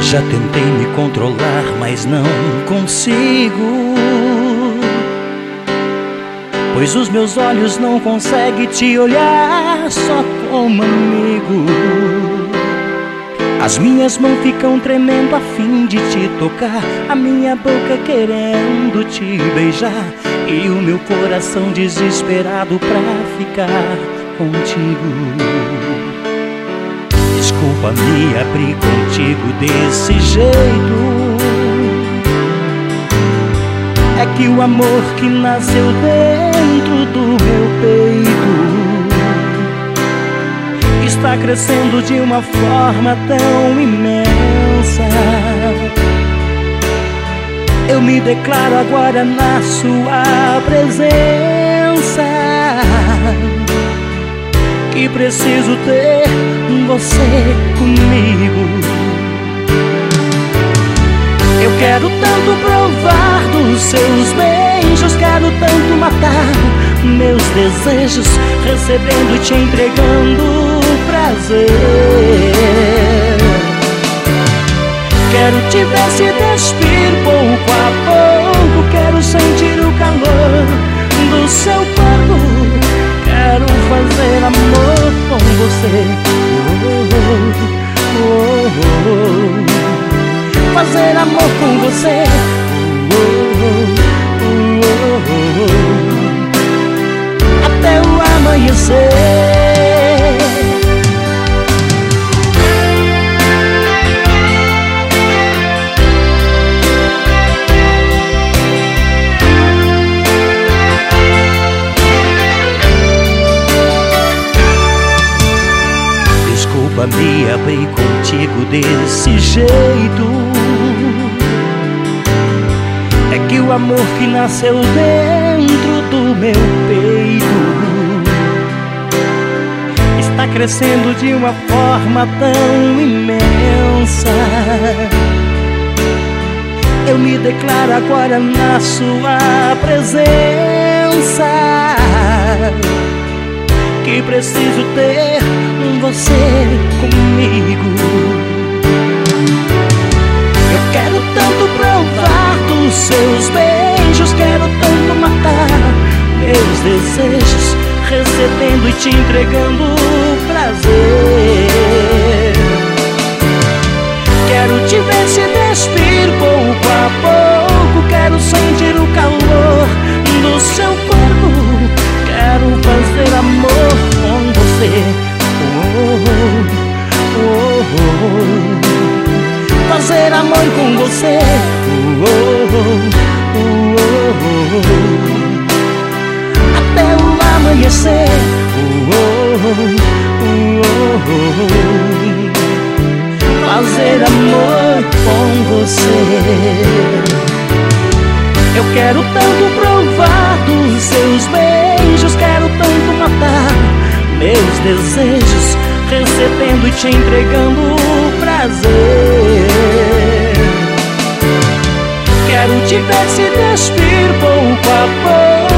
Já tentei me controlar, mas não consigo, pois os meus olhos não conseguem te olhar só como amigo. As minhas mãos ficam tremendo a fim de te tocar, a minha boca querendo te beijar, e o meu coração desesperado pra ficar contigo. Desculpa me abrir contigo desse jeito, é que o amor que nasceu dentro do meu peito está crescendo de uma forma tão imensa. Eu me declaro agora na sua presença que preciso ter você comigo. Eu quero tanto provar dos seus beijos, quero tanto matar meus desejos, recebendo e te entregando prazer. Quero te ver se despir pouco a pouco, quero sentir o calor do seu corpo, quero fazer amor com você. Fazer amor com você. Até o amanhecer. Desculpa me abrir contigo desse jeito, é que o amor que nasceu dentro do meu peito está crescendo de uma forma tão imensa. Eu me declaro agora na sua presença que preciso ter você comigo. Eu quero tanto provar dos seus beijos, quero tanto matar meus desejos, recebendo e te entregando prazer. Quero te ver se despir pouco a pouco, quero sentir o calor do seu corpo, quero fazer amor com você. Fazer amor com você. Até o amanhecer. Fazer amor com você. Eu quero tanto provar dos seus beijos, quero tanto matar meus desejos, recebendo e te entregando prazer. Quero te ver se despir pouco a pouco,